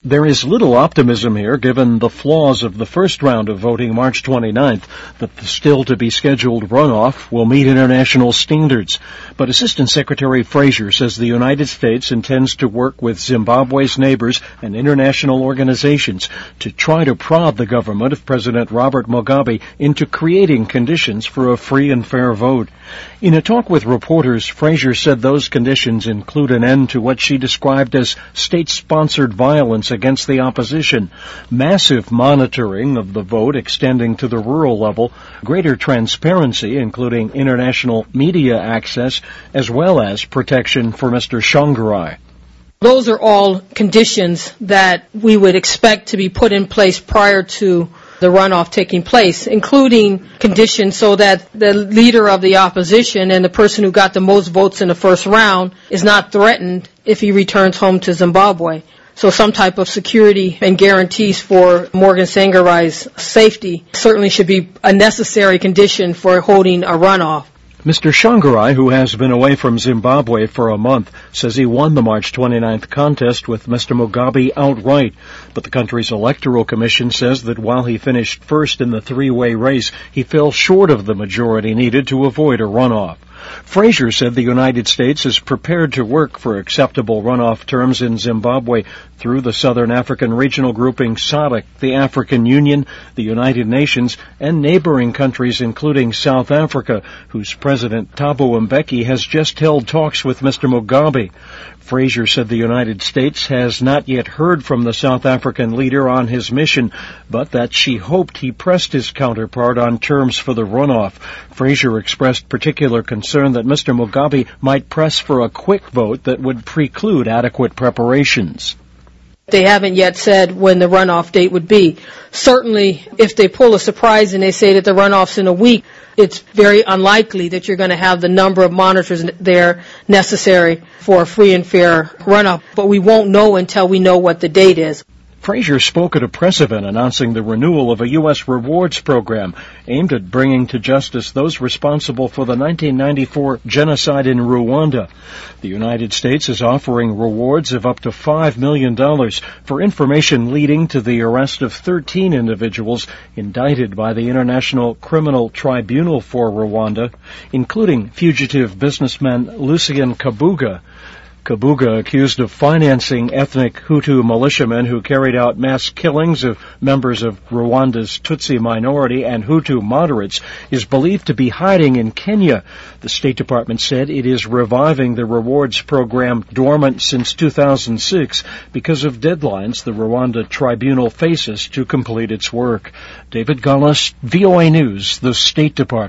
There is little optimism here, given the flaws of the first round of voting March 29th, that the still-to-be-scheduled runoff will meet international standards. But Assistant Secretary Frazier says the United States intends to work with Zimbabwe's neighbors and international organizations to try to prod the government of President Robert Mugabe into creating conditions for a free and fair vote. In a talk with reporters, Frazier said those conditions include an end to what she described as state-sponsored violence against the opposition, massive monitoring of the vote extending to the rural level, greater transparency, including international media access, as well as protection for Mr. Tsvangirai. Those are all conditions that we would expect to be put in place prior to the runoff taking place, including conditions so that the leader of the opposition and the person who got the most votes in the first round is not threatened if he returns home to Zimbabwe. So some type of security and guarantees for Morgan Tsvangirai's safety certainly should be a necessary condition for holding a runoff. Mr. Tsvangirai, who has been away from Zimbabwe for a month, says he won the March 29th contest with Mr. Mugabe outright. But the country's electoral commission says that while he finished first in the three-way race, he fell short of the majority needed to avoid a runoff. Frazier said the United States is prepared to work for acceptable runoff terms in Zimbabwe through the Southern African regional grouping SADC, the African Union, the United Nations, and neighboring countries including South Africa, whose President Thabo Mbeki has just held talks with Mr. Mugabe. Frazier said the United States has not yet heard from the South African leader on his mission, but that she hoped he pressed his counterpart on terms for the runoff. Frazier expressed particular concern that Mr. Mugabe might press for a quick vote that would preclude adequate preparations. They haven't yet said when the runoff date would be. Certainly, if they pull a surprise and they say that the runoff's in a week, it's very unlikely that you're going to have the number of monitors there necessary for a free and fair runoff. But we won't know until we know what the date is. Frazier spoke at a press event announcing the renewal of a U.S. rewards program aimed at bringing to justice those responsible for the 1994 genocide in Rwanda. The United States is offering rewards of up to $5 million for information leading to the arrest of 13 individuals indicted by the International Criminal Tribunal for Rwanda, including fugitive businessman Lucien Kabuga. Kabuga, accused of financing ethnic Hutu militiamen who carried out mass killings of members of Rwanda's Tutsi minority and Hutu moderates, is believed to be hiding in Kenya. The State Department said it is reviving the rewards program dormant since 2006 because of deadlines the Rwanda tribunal faces to complete its work. David Gullis, VOA News, the State Department.